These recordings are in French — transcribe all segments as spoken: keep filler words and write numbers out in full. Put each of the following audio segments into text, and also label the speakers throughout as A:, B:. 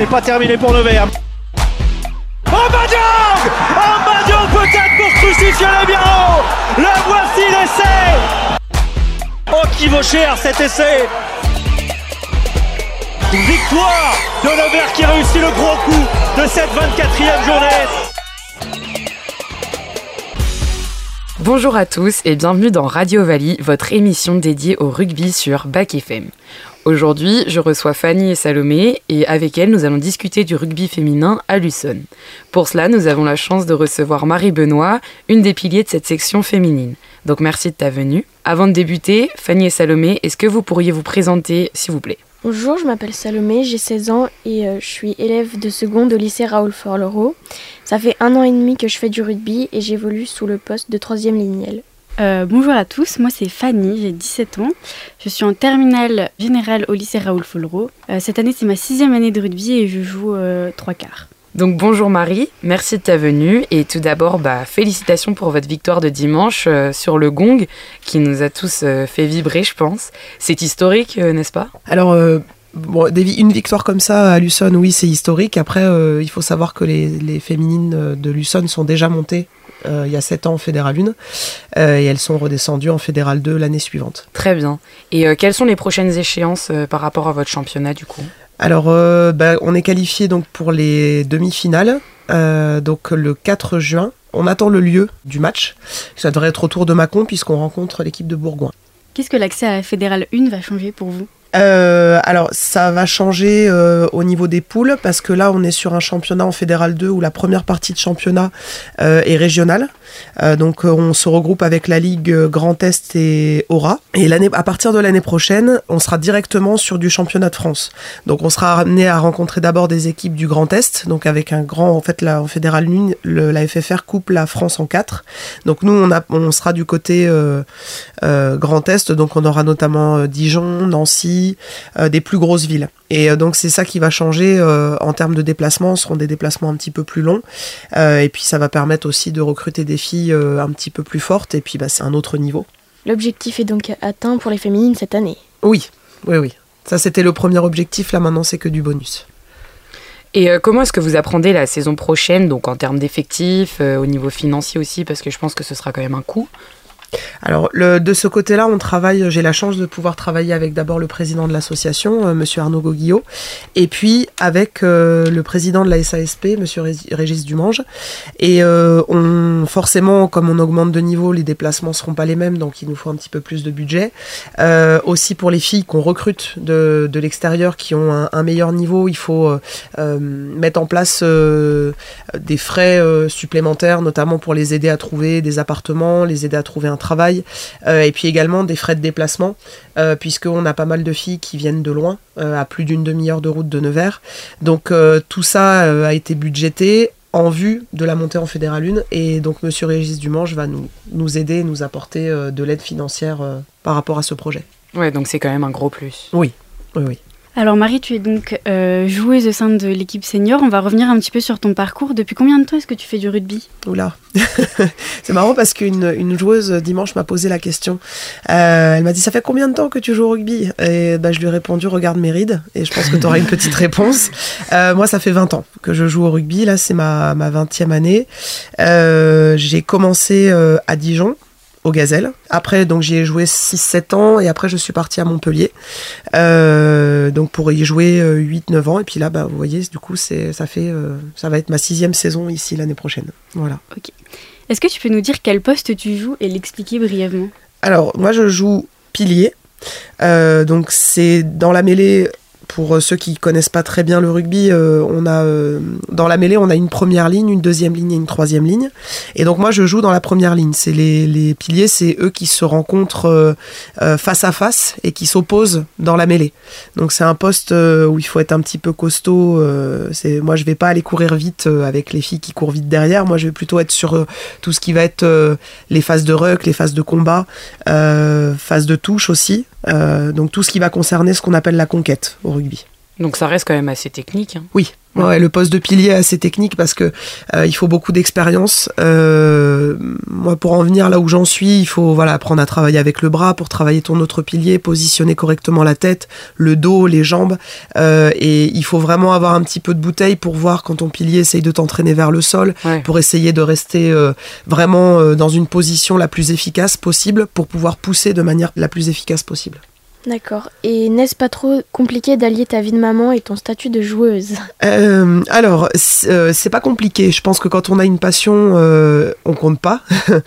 A: n'est pas terminé pour Nevers. Ambadiong Ambadiong peut-être pour crucifier le Biarro. Le voici l'essai. Oh, qui vaut cher cet essai. Victoire de Nevers qui réussit le gros coup de cette vingt-quatrième journée.
B: Bonjour à tous et bienvenue dans Radio Ovalie, votre émission dédiée au rugby sur Bac F M. Aujourd'hui, je reçois Fanny et Salomé et avec elles, nous allons discuter du rugby féminin à Luçon. Pour cela, nous avons la chance de recevoir Marie Benoît, une des piliers de cette section féminine. Donc merci de ta venue. Avant de débuter, Fanny et Salomé, est-ce que vous pourriez vous présenter, s'il vous plaît ?
C: Bonjour, je m'appelle Salomé, j'ai seize ans et euh, je suis élève de seconde au lycée Raoul Forlereau. Ça fait un an et demi que je fais du rugby et j'évolue sous le poste de troisième lignelle.
D: Euh, bonjour à tous, moi c'est Fanny, j'ai dix-sept ans. Je suis en terminale générale au lycée Raoul Forlereau. Euh, cette année c'est ma sixième année de rugby et je joue euh, trois quarts.
B: Donc bonjour Marie, merci de ta venue et tout d'abord bah, félicitations pour votre victoire de dimanche euh, sur le gong qui nous a tous euh, fait vibrer je pense. C'est historique euh, n'est-ce pas ?
E: Alors euh, bon, une victoire comme ça à Luçon, oui c'est historique. Après euh, il faut savoir que les, les féminines de Luçon sont déjà montées euh, il y a sept ans en Fédéral un euh, et elles sont redescendues en Fédéral deux l'année suivante.
B: Très bien. Et euh, quelles sont les prochaines échéances euh, par rapport à votre championnat du coup ?
E: Alors, euh, bah, on est qualifié donc pour les demi-finales, euh, donc le quatre juin. On attend le lieu du match. Ça devrait être autour de Mâcon puisqu'on rencontre l'équipe de Bourgoin.
D: Qu'est-ce que l'accès à Fédéral un va changer pour vous ?
E: Euh, alors ça va changer euh, au niveau des poules parce que là on est sur un championnat en Fédéral deux où la première partie de championnat euh, est régionale. Euh, donc euh, on se regroupe avec la Ligue Grand Est et Aura. Et l'année, à partir de l'année prochaine, on sera directement sur du championnat de France. Donc on sera amené à rencontrer d'abord des équipes du Grand Est, donc avec un grand, en fait là en Fédéral un, le, la F F R coupe la France en quatre. Donc nous on, a, on sera du côté euh, euh, Grand Est, donc on aura notamment euh, Dijon, Nancy, Euh, des plus grosses villes. Et euh, donc c'est ça qui va changer euh, en termes de déplacements. Ce seront des déplacements un petit peu plus longs. Euh, et puis ça va permettre aussi de recruter des filles euh, un petit peu plus fortes. Et puis bah, c'est un autre niveau.
C: L'objectif est donc atteint pour les féminines cette année ?
E: Oui, oui, oui. Ça c'était le premier objectif. Là maintenant c'est que du bonus.
B: Et euh, comment est-ce que vous apprenez la saison prochaine, donc en termes d'effectifs, euh, au niveau financier aussi, parce que je pense que ce sera quand même un coût ?
E: Alors, le, de ce côté-là, on travaille, j'ai la chance de pouvoir travailler avec d'abord le président de l'association, euh, monsieur Arnaud Goguillot, et puis avec euh, le président de la S A S P, monsieur Régis Dumange. Et euh, on, forcément, comme on augmente de niveau, les déplacements ne seront pas les mêmes, donc il nous faut un petit peu plus de budget. Euh, aussi pour les filles qu'on recrute de, de l'extérieur, qui ont un, un meilleur niveau, il faut euh, euh, mettre en place euh, des frais euh, supplémentaires, notamment pour les aider à trouver des appartements, les aider à trouver un travail, euh, et puis également des frais de déplacement, euh, puisqu'on a pas mal de filles qui viennent de loin, euh, à plus d'une demi-heure de route de Nevers. Donc euh, tout ça euh, a été budgété en vue de la montée en Fédéral un, et donc monsieur Régis Dumange va nous, nous aider, nous apporter euh, de l'aide financière euh, par rapport à ce projet.
B: Ouais, donc c'est quand même un gros plus.
E: Oui, oui, oui.
D: Alors Marie, tu es donc euh, joueuse au sein de l'équipe senior. On va revenir un petit peu sur ton parcours. Depuis combien de temps est-ce que tu fais du rugby ?
E: Oula, c'est marrant parce qu'une une joueuse dimanche m'a posé la question. Euh, elle m'a dit, ça fait combien de temps que tu joues au rugby ? Et bah, je lui ai répondu, regarde mes rides, et je pense que tu auras une petite réponse. Euh, moi, ça fait vingt ans que je joue au rugby. Là, c'est ma, ma vingtième année. Euh, j'ai commencé euh, à Dijon, au Gazelle. Après, donc j'y ai joué six sept ans et après je suis partie à Montpellier. Euh, donc pour y jouer euh, huit neuf ans. Et puis là, bah, vous voyez, du coup, c'est, ça fait, euh, ça va être ma sixième saison ici l'année prochaine. Voilà.
D: Ok. Est-ce que tu peux nous dire quel poste tu joues et l'expliquer brièvement ?
E: Alors, moi je joue pilier. Euh, donc c'est dans la mêlée. Pour ceux qui connaissent pas très bien le rugby, euh, on a euh, dans la mêlée, on a une première ligne, une deuxième ligne et une troisième ligne. Et donc moi, je joue dans la première ligne. C'est les, les piliers, c'est eux qui se rencontrent euh, euh, face à face et qui s'opposent dans la mêlée. Donc c'est un poste euh, où il faut être un petit peu costaud. Euh, c'est, moi, je vais pas aller courir vite euh, avec les filles qui courent vite derrière. Moi, je vais plutôt être sur euh, tout ce qui va être euh, les phases de ruck, les phases de combat, euh, phases de touche aussi. Euh, donc tout ce qui va concerner ce qu'on appelle la conquête au rugby.
B: Donc ça reste quand même assez technique. Hein.
E: Oui. Ouais, le poste de pilier est assez technique parce que euh, il faut beaucoup d'expérience. Euh, moi, pour en venir là où j'en suis, il faut voilà apprendre à travailler avec le bras pour travailler ton autre pilier, positionner correctement la tête, le dos, les jambes. Euh, et il faut vraiment avoir un petit peu de bouteille pour voir quand ton pilier essaye de t'entraîner vers le sol,
B: ouais.
E: pour essayer de rester euh, vraiment euh, dans une position la plus efficace possible pour pouvoir pousser de manière la plus efficace possible.
C: D'accord. Et n'est-ce pas trop compliqué d'allier ta vie de maman et ton statut de joueuse ?
E: euh, Alors, c'est, euh, c'est pas compliqué. Je pense que quand on a une passion, euh, on compte pas.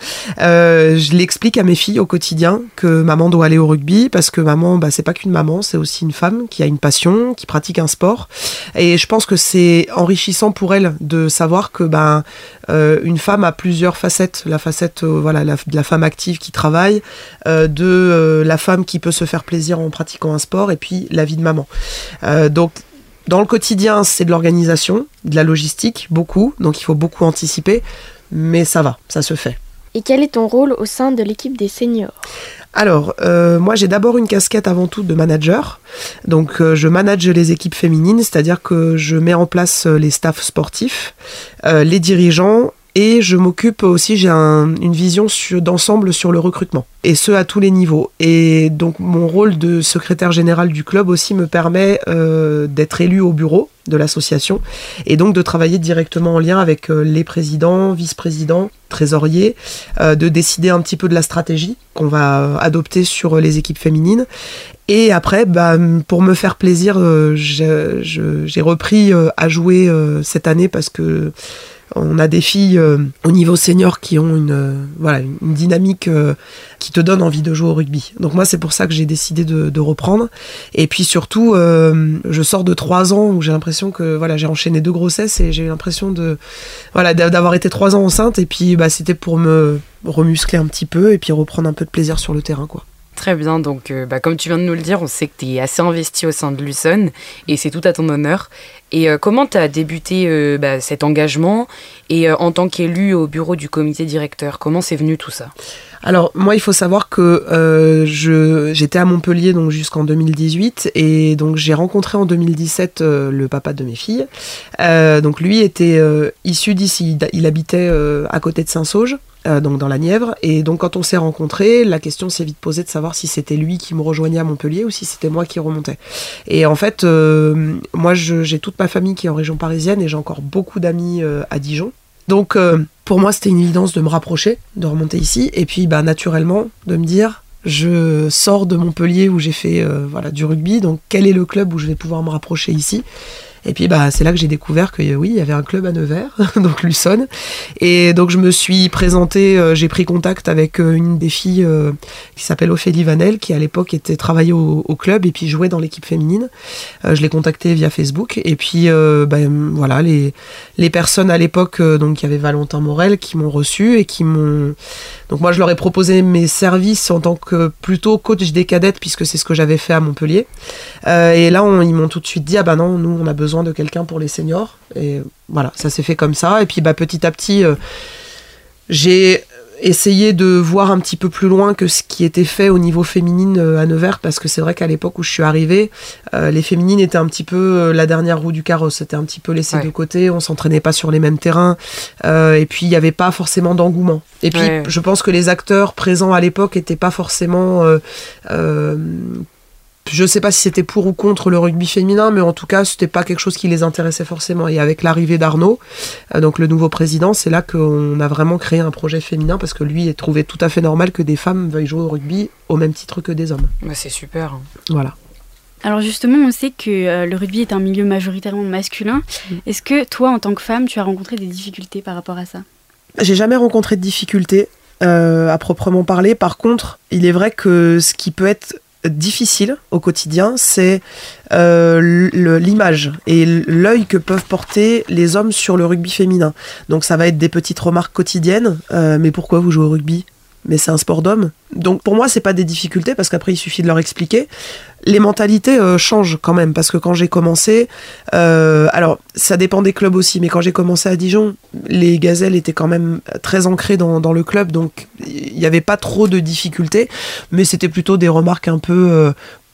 E: euh, je l'explique à mes filles au quotidien que maman doit aller au rugby parce que maman, bah, c'est pas qu'une maman, c'est aussi une femme qui a une passion, qui pratique un sport. Et je pense que c'est enrichissant pour elles de savoir que ben euh, une femme a plusieurs facettes. La facette, euh, voilà, la, de la femme active qui travaille, euh, de euh, la femme qui peut se faire plaisir en pratiquant un sport, et puis la vie de maman. Euh, donc, dans le quotidien, c'est de l'organisation, de la logistique, beaucoup, donc il faut beaucoup anticiper, mais ça va, ça se fait.
C: Et quel est ton rôle au sein de l'équipe des seniors ?
E: Alors, euh, moi j'ai d'abord une casquette avant tout de manager, donc euh, je manage les équipes féminines, c'est-à-dire que je mets en place les staffs sportifs, euh, les dirigeants, et je m'occupe aussi, j'ai un, une vision sur, d'ensemble sur le recrutement, et ce à tous les niveaux. Et donc mon rôle de secrétaire général du club aussi me permet euh, d'être élu au bureau de l'association, et donc de travailler directement en lien avec euh, les présidents, vice-présidents, trésoriers, euh, de décider un petit peu de la stratégie qu'on va adopter sur les équipes féminines. Et après, bah, pour me faire plaisir, euh, j'ai, je, j'ai repris euh, à jouer euh, cette année parce que on a des filles euh, au niveau senior qui ont une, euh, voilà, une dynamique euh, qui te donne envie de jouer au rugby. Donc moi, c'est pour ça que j'ai décidé de, de reprendre. Et puis surtout, euh, je sors de trois ans où j'ai l'impression que voilà, j'ai enchaîné deux grossesses et j'ai eu l'impression de, voilà, d'avoir été trois ans enceinte. Et puis bah, c'était pour me remuscler un petit peu et puis reprendre un peu de plaisir sur le terrain, quoi.
B: Très bien, donc euh, bah, comme tu viens de nous le dire, on sait que tu es assez investi au sein de l'U S O N et c'est tout à ton honneur. Et euh, comment tu as débuté euh, bah, cet engagement et euh, en tant qu'élu au bureau du comité directeur, comment c'est venu tout ça ?
E: Alors moi, il faut savoir que euh, je, j'étais à Montpellier donc jusqu'en deux mille dix-huit et donc j'ai rencontré en deux mille dix-sept euh, le papa de mes filles. Euh, donc lui était euh, issu d'ici, il habitait euh, à côté de Saint-Sauge. Euh, donc dans la Nièvre, et donc quand on s'est rencontrés, la question s'est vite posée de savoir si c'était lui qui me rejoignait à Montpellier ou si c'était moi qui remontais. Et en fait, euh, moi je, j'ai toute ma famille qui est en région parisienne et j'ai encore beaucoup d'amis euh, à Dijon. Donc euh, pour moi c'était une évidence de me rapprocher, de remonter ici, et puis bah, naturellement de me dire je sors de Montpellier où j'ai fait euh, voilà, du rugby, donc quel est le club où je vais pouvoir me rapprocher ici ? Et puis bah, c'est là que j'ai découvert que oui, il y avait un club à Nevers, donc l'U S O N. Et donc je me suis présentée, euh, j'ai pris contact avec euh, une des filles euh, qui s'appelle Ophélie Vanel, qui à l'époque était travaillée au, au club et puis jouait dans l'équipe féminine. Euh, je l'ai contactée via Facebook. Et puis euh, bah, voilà, les, les personnes à l'époque, euh, donc il y avait Valentin Morel qui m'ont reçu et qui m'ont... Donc moi je leur ai proposé mes services en tant que plutôt coach des cadettes, puisque c'est ce que j'avais fait à Montpellier. Euh, et là on, ils m'ont tout de suite dit, ah bah non, nous on a besoin de quelqu'un pour les seniors, et voilà, ça s'est fait comme ça. Et puis bah, petit à petit euh, j'ai essayé de voir un petit peu plus loin que ce qui était fait au niveau féminine euh, à Nevers, parce que c'est vrai qu'à l'époque où je suis arrivée, euh, les féminines étaient un petit peu euh, la dernière roue du carrosse, c'était un petit peu laissé ouais. de côté, on s'entraînait pas sur les mêmes terrains, euh, et puis il n'y avait pas forcément d'engouement. Et puis ouais. je pense que les acteurs présents à l'époque n'étaient pas forcément euh, euh, je sais pas si c'était pour ou contre le rugby féminin, mais en tout cas, c'était pas quelque chose qui les intéressait forcément. Et avec l'arrivée d'Arnaud, euh, donc le nouveau président, c'est là qu'on a vraiment créé un projet féminin, parce que lui, il trouvait tout à fait normal que des femmes veuillent jouer au rugby au même titre que des hommes.
B: Bah, c'est super.
E: Voilà.
D: Alors justement, on sait que euh, le rugby est un milieu majoritairement masculin. Mmh. Est-ce que toi, en tant que femme, tu as rencontré des difficultés par rapport à ça ?
E: J'ai jamais rencontré de difficultés euh, à proprement parler. Par contre, il est vrai que ce qui peut être difficile au quotidien, c'est euh, le, l'image et l'œil que peuvent porter les hommes sur le rugby féminin. Donc ça va être des petites remarques quotidiennes, euh, mais pourquoi vous jouez au rugby ? Mais c'est un sport d'homme. Donc pour moi, c'est pas des difficultés, parce qu'après il suffit de leur expliquer. Les mentalités euh, changent quand même, parce que quand j'ai commencé, euh, alors ça dépend des clubs aussi, mais quand j'ai commencé à Dijon, les gazelles étaient quand même très ancrées dans, dans le club, donc il n'y avait pas trop de difficultés, mais c'était plutôt des remarques un peu euh,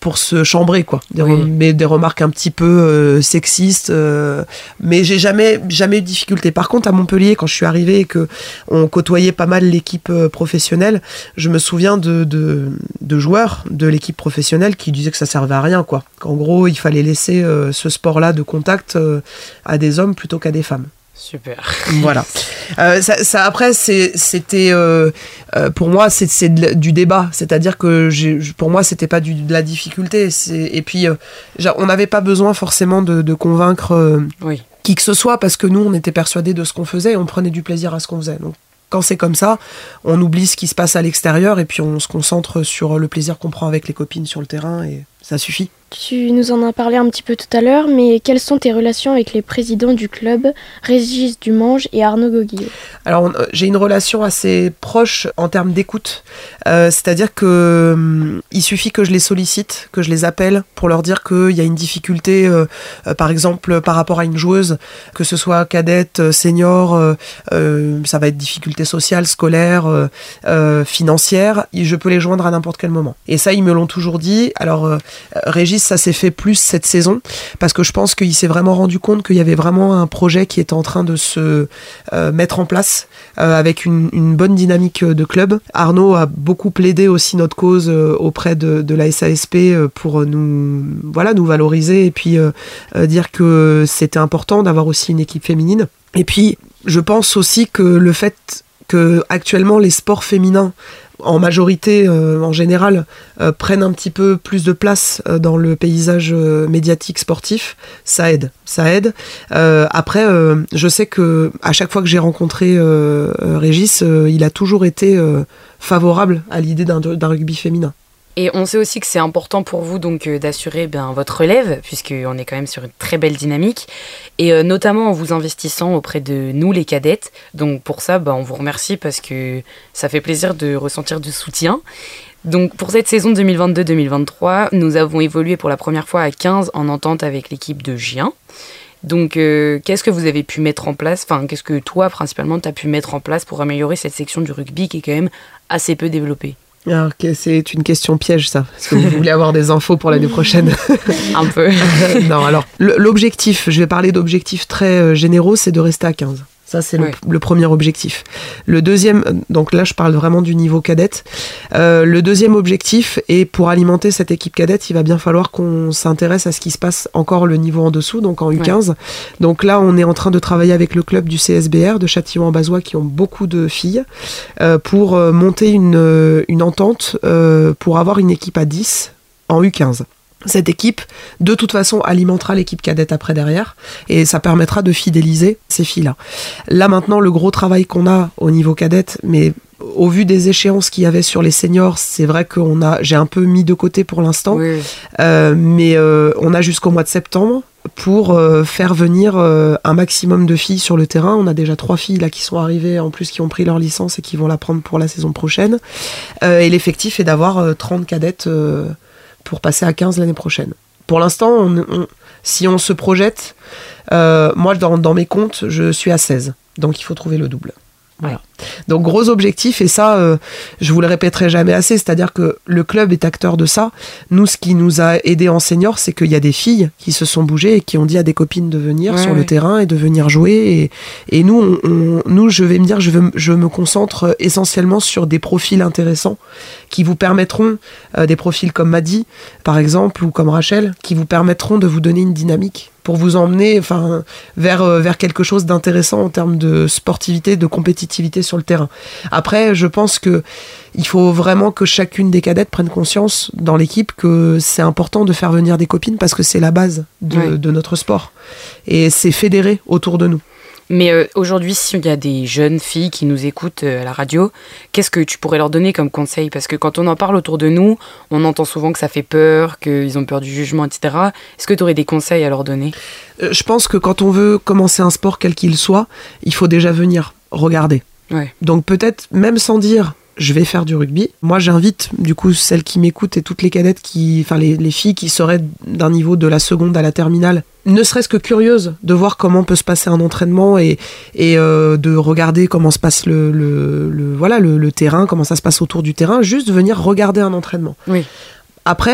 E: pour se chambrer, quoi. Des,
B: oui.
E: rem- mais des remarques un petit peu euh, sexistes. Euh, mais j'ai jamais, jamais eu de difficulté. Par contre, à Montpellier, quand je suis arrivée et qu'on côtoyait pas mal l'équipe euh, professionnelle, je me souviens de, de, de joueurs de l'équipe professionnelle qui disaient que ça servait à rien, quoi. Qu'en gros, il fallait laisser euh, ce sport-là de contact euh, à des hommes plutôt qu'à des femmes.
B: Super.
E: Voilà. Euh, ça, ça, après, c'est, c'était euh, euh, pour moi, c'est, c'est de, du débat. C'est-à-dire que j'ai, pour moi, c'était pas du, de la difficulté. C'est, et puis, euh, on n'avait pas besoin forcément de, de convaincre euh,
B: oui.
E: qui que ce soit, parce que nous, on était persuadés de ce qu'on faisait et on prenait du plaisir à ce qu'on faisait. Donc, quand c'est comme ça, on oublie ce qui se passe à l'extérieur et puis on se concentre sur le plaisir qu'on prend avec les copines sur le terrain et ça suffit.
C: Tu nous en as parlé un petit peu tout à l'heure, mais quelles sont tes relations avec les présidents du club, Régis Dumange et Arnaud Goguillot ?
E: Alors, on, j'ai une relation assez proche en termes d'écoute. Euh, c'est-à-dire que hum, il suffit que je les sollicite, que je les appelle pour leur dire qu'il y a une difficulté, euh, euh, par exemple, par rapport à une joueuse, que ce soit cadette, senior, euh, euh, ça va être difficulté sociale, scolaire, euh, euh, financière, je peux les joindre à n'importe quel moment. Et ça, ils me l'ont toujours dit. Alors, euh, Régis, ça s'est fait plus cette saison, parce que je pense qu'il s'est vraiment rendu compte qu'il y avait vraiment un projet qui était en train de se euh, mettre en place, euh, avec une, une bonne dynamique de club. Arnaud a beaucoup plaidé aussi notre cause euh, auprès de, de la S A S P euh, pour nous, voilà, nous valoriser et puis euh, euh, dire que c'était important d'avoir aussi une équipe féminine. Et puis, je pense aussi que le fait que actuellement les sports féminins en majorité, euh, en général, euh, prennent un petit peu plus de place euh, dans le paysage euh, médiatique sportif, ça aide. Ça aide. Euh, après, euh, je sais que à chaque fois que j'ai rencontré euh, euh, Régis, euh, il a toujours été euh, favorable à l'idée d'un, d'un rugby féminin.
B: Et on sait aussi que c'est important pour vous donc euh, d'assurer ben, votre relève, puisqu'on est quand même sur une très belle dynamique, et euh, notamment en vous investissant auprès de nous les cadettes. Donc pour ça, ben, on vous remercie parce que ça fait plaisir de ressentir du soutien. Donc pour cette saison deux mille vingt-deux deux mille vingt-trois, nous avons évolué pour la première fois à quinze en entente avec l'équipe de Gien. Donc euh, qu'est-ce que vous avez pu mettre en place, enfin qu'est-ce que toi principalement tu as pu mettre en place pour améliorer cette section du rugby qui est quand même assez peu développée ?
E: Alors, c'est une question piège, ça. Est-ce que vous voulez avoir des infos pour l'année prochaine ?
B: Un peu.
E: Non, alors, l'objectif, je vais parler d'objectifs très généraux, c'est de rester à quinze. Ça, c'est ouais. le, le premier objectif. Le deuxième, donc là, je parle vraiment du niveau cadette. Euh, le deuxième objectif, et pour alimenter cette équipe cadette, il va bien falloir qu'on s'intéresse à ce qui se passe encore le niveau en dessous, donc en U quinze. Ouais. Donc là, on est en train de travailler avec le club du C S B R de Châtillon-en-Bazois, qui ont beaucoup de filles, euh, pour euh, monter une, une entente euh, pour avoir une équipe à dix en U quinze. Cette équipe, de toute façon, alimentera l'équipe cadette après derrière et ça permettra de fidéliser ces filles-là. Là, maintenant, le gros travail qu'on a au niveau cadette, mais au vu des échéances qu'il y avait sur les seniors, c'est vrai que on a, j'ai un peu mis de côté pour l'instant, oui. euh, mais euh, on a jusqu'au mois de septembre pour euh, faire venir euh, un maximum de filles sur le terrain. On a déjà trois filles là qui sont arrivées, en plus qui ont pris leur licence et qui vont la prendre pour la saison prochaine. Euh, et l'effectif est d'avoir euh, trente cadettes euh, pour passer à quinze l'année prochaine. Pour l'instant, on, on, si on se projette, euh, moi dans, dans mes comptes, je suis à seize. Donc il faut trouver le double. Voilà. Donc gros objectif, et ça, euh, je vous le répéterai jamais assez, c'est-à-dire que le club est acteur de ça. Nous, ce qui nous a aidé en senior, c'est qu'il y a des filles qui se sont bougées et qui ont dit à des copines de venir ouais, sur ouais. le terrain et de venir jouer. Et, et nous, on, on, nous, je vais me dire, je, veux, je me concentre essentiellement sur des profils intéressants qui vous permettront, euh, des profils comme Maddy, par exemple, ou comme Rachel, qui vous permettront de vous donner une dynamique pour vous emmener enfin, vers, euh, vers quelque chose d'intéressant en termes de sportivité, de compétitivité sur le terrain. Après, je pense que il faut vraiment que chacune des cadettes prenne conscience dans l'équipe que c'est important de faire venir des copines parce que c'est la base de, ouais. de notre sport. Et c'est fédéré autour de nous.
B: Mais euh, aujourd'hui, s'il y a des jeunes filles qui nous écoutent euh, à la radio, qu'est-ce que tu pourrais leur donner comme conseil ? Parce que quand on en parle autour de nous, on entend souvent que ça fait peur, qu'ils ont peur du jugement, et cetera. Est-ce que tu aurais des conseils à leur donner ?
E: euh, Je pense que quand on veut commencer un sport quel qu'il soit, il faut déjà venir regarder. Ouais. Donc peut-être, même sans dire... je vais faire du rugby. Moi, j'invite, du coup, celles qui m'écoutent et toutes les cadettes, qui, enfin, les, les filles qui seraient d'un niveau de la seconde à la terminale, ne serait-ce que curieuses de voir comment peut se passer un entraînement et, et euh, de regarder comment se passe le, le, le, voilà, le, le terrain, comment ça se passe autour du terrain, juste venir regarder un entraînement.
B: Oui.
E: Après,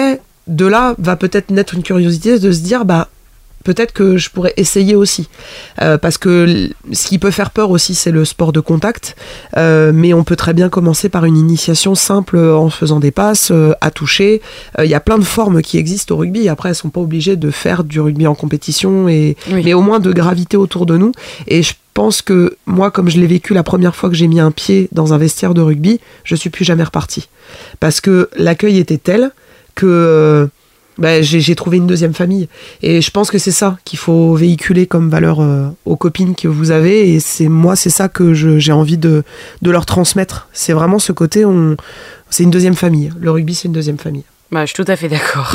E: de là va peut-être naître une curiosité de se dire, bah, peut-être que je pourrais essayer aussi. Euh, parce que ce qui peut faire peur aussi, c'est le sport de contact. Euh, mais on peut très bien commencer par une initiation simple en faisant des passes, euh, à toucher. Il euh, y a plein de formes qui existent au rugby. Après, elles ne sont pas obligées de faire du rugby en compétition, et, oui. mais au moins de graviter autour de nous. Et je pense que moi, comme je l'ai vécu la première fois que j'ai mis un pied dans un vestiaire de rugby, je ne suis plus jamais repartie. Parce que l'accueil était tel que... Euh, Ben, j'ai, j'ai trouvé une deuxième famille. Et je pense que c'est ça qu'il faut véhiculer comme valeur euh, aux copines que vous avez. Et c'est moi, c'est ça que je, j'ai envie de, de leur transmettre. C'est vraiment ce côté, on, c'est une deuxième famille. Le rugby, c'est une deuxième famille.
B: Bah, je suis tout à fait d'accord.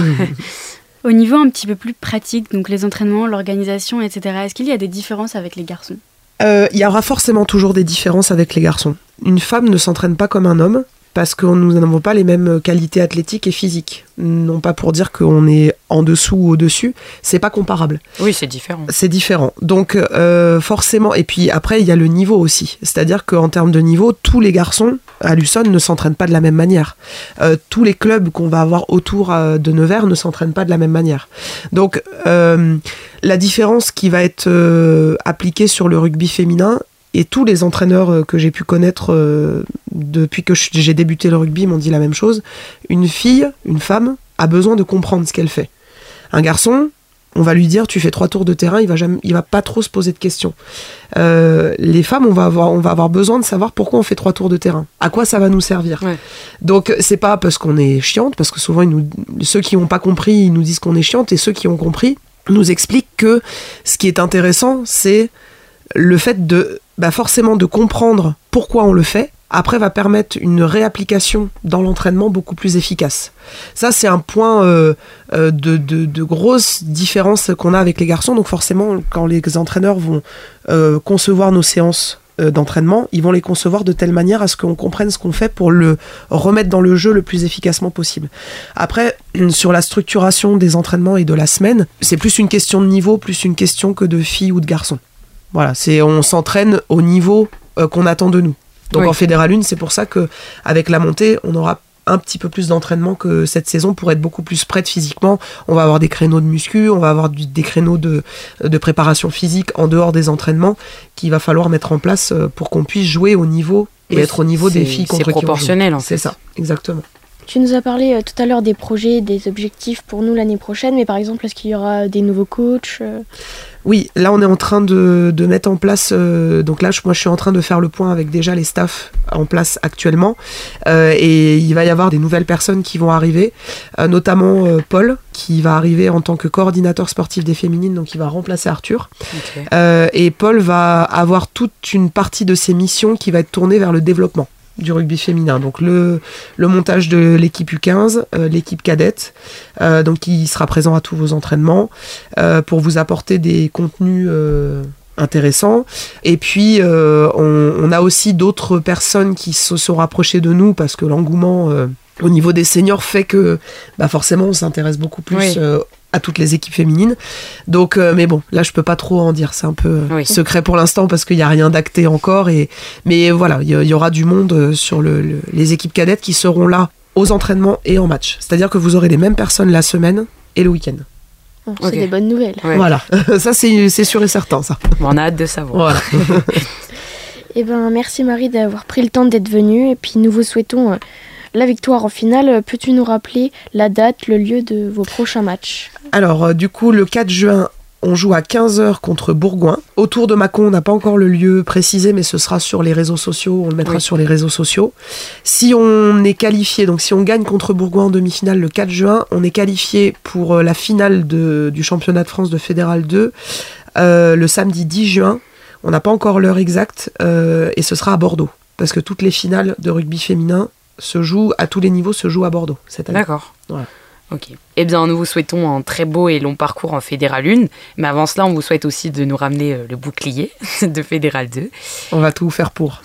D: Au niveau un petit peu plus pratique, donc les entraînements, l'organisation, et cetera, est-ce qu'il y a des différences avec les garçons ?
E: Euh, il y aura forcément toujours des différences avec les garçons. Une femme ne s'entraîne pas comme un homme, parce que nous n'avons pas les mêmes qualités athlétiques et physiques. Non pas pour dire qu'on est en dessous ou au-dessus, c'est pas comparable.
B: Oui, c'est différent.
E: C'est différent. Donc euh, forcément, et puis après il y a le niveau aussi. C'est-à-dire qu'en termes de niveau, tous les garçons à Luçon ne s'entraînent pas de la même manière. Euh, tous les clubs qu'on va avoir autour euh, de Nevers ne s'entraînent pas de la même manière. Donc euh, la différence qui va être euh, appliquée sur le rugby féminin, et tous les entraîneurs que j'ai pu connaître euh, depuis que j'ai débuté le rugby m'ont dit la même chose. Une fille, une femme, a besoin de comprendre ce qu'elle fait. Un garçon, on va lui dire tu fais trois tours de terrain, il va jamais, il va pas trop se poser de questions. Euh, les femmes, on va avoir, on va avoir besoin de savoir pourquoi on fait trois tours de terrain. À quoi ça va nous servir. Ouais. Donc c'est pas parce qu'on est chiante, parce que souvent ils nous, ceux qui n'ont pas compris, ils nous disent qu'on est chiante, et ceux qui ont compris nous expliquent que ce qui est intéressant, c'est le fait de bah forcément de comprendre pourquoi on le fait, après va permettre une réapplication dans l'entraînement beaucoup plus efficace. Ça, c'est un point euh, euh, de, de, de grosse différence qu'on a avec les garçons. Donc forcément, quand les entraîneurs vont euh, concevoir nos séances euh, d'entraînement, ils vont les concevoir de telle manière à ce qu'on comprenne ce qu'on fait pour le remettre dans le jeu le plus efficacement possible. Après, sur la structuration des entraînements et de la semaine, c'est plus une question de niveau, plus une question que de filles ou de garçons. Voilà, c'est, on s'entraîne au niveau euh, qu'on attend de nous. Donc oui. En Fédéral un, c'est pour ça qu'avec la montée, on aura un petit peu plus d'entraînement que cette saison pour être beaucoup plus prête physiquement. On va avoir des créneaux de muscu, on va avoir du, des créneaux de, de préparation physique en dehors des entraînements qu'il va falloir mettre en place pour qu'on puisse jouer au niveau et oui, être au niveau des filles contre qui on joue.
B: C'est proportionnel en fait.
E: C'est ça, exactement.
C: Tu nous as parlé euh, tout à l'heure des projets, des objectifs pour nous l'année prochaine, mais par exemple, est-ce qu'il y aura des nouveaux coachs euh...
E: Oui, là on est en train de, de mettre en place, euh, donc là je, moi je suis en train de faire le point avec déjà les staffs en place actuellement, euh, et il va y avoir des nouvelles personnes qui vont arriver, euh, notamment euh, Paul, qui va arriver en tant que coordinateur sportif des féminines, donc il va remplacer Arthur. Okay. Euh, et Paul va avoir toute une partie de ses missions qui va être tournée vers le développement du rugby féminin, donc le, le montage de l'équipe U quinze, euh, l'équipe cadette, euh, donc il sera présent à tous vos entraînements euh, pour vous apporter des contenus euh, intéressants, et puis euh, on, on a aussi d'autres personnes qui se sont rapprochées de nous parce que l'engouement euh, au niveau des seniors fait que bah forcément on s'intéresse beaucoup plus oui. euh, à toutes les équipes féminines. Donc, euh, mais bon, là, je peux pas trop en dire. C'est un peu oui. secret pour l'instant parce qu'il n'y a rien d'acté encore. Et, mais voilà, il y, y aura du monde sur le, le, les équipes cadettes qui seront là aux entraînements et en match. C'est-à-dire que vous aurez les mêmes personnes la semaine et le week-end.
C: Oh, c'est okay. des bonnes nouvelles.
B: Ouais.
E: Voilà, ça c'est, c'est sûr et certain, ça.
B: On a hâte de savoir.
E: Voilà.
C: Eh ben, merci Marie d'avoir pris le temps d'être venue. Et puis, nous vous souhaitons... Euh, la victoire en finale. Peux-tu nous rappeler la date, le lieu de vos prochains matchs ?
E: Alors, euh, du coup, le quatre juin, on joue à quinze heures contre Bourgoin. Autour de Mâcon, on n'a pas encore le lieu précisé, mais ce sera sur les réseaux sociaux. On le mettra oui. sur les réseaux sociaux. Si on est qualifié, donc si on gagne contre Bourgoin en demi-finale le quatre juin, on est qualifié pour euh, la finale de, du championnat de France de Fédéral deux euh, le samedi dix juin. On n'a pas encore l'heure exacte euh, et ce sera à Bordeaux. Parce que toutes les finales de rugby féminin se joue à tous les niveaux, se joue à Bordeaux cette année.
B: D'accord.
E: Voilà.
B: Ok. Eh bien, nous vous souhaitons un très beau et long parcours en Fédéral un, mais avant cela, on vous souhaite aussi de nous ramener le bouclier de Fédéral deux.
E: On va tout faire pour.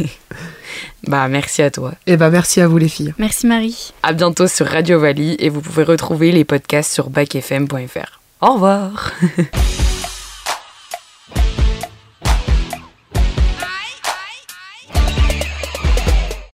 B: Bah, merci à toi.
E: Et bah, merci à vous les filles.
D: Merci Marie.
B: À bientôt sur Radio Valley et vous pouvez retrouver les podcasts sur bac f m point f r. Au revoir.